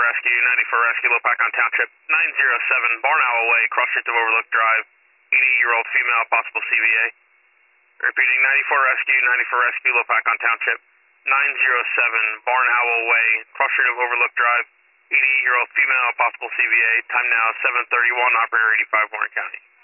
Rescue, 94 Rescue, Lopakon Township, 907 Barn Owl Way, cross street of Overlook Drive, 88-year-old female, possible CVA. Repeating, 94 Rescue, 94 Rescue, Lopakon Township, 907 Barn Owl Way, cross street of Overlook Drive, 88-year-old female, possible CVA. Time now 7:31, operator 85, Warren County.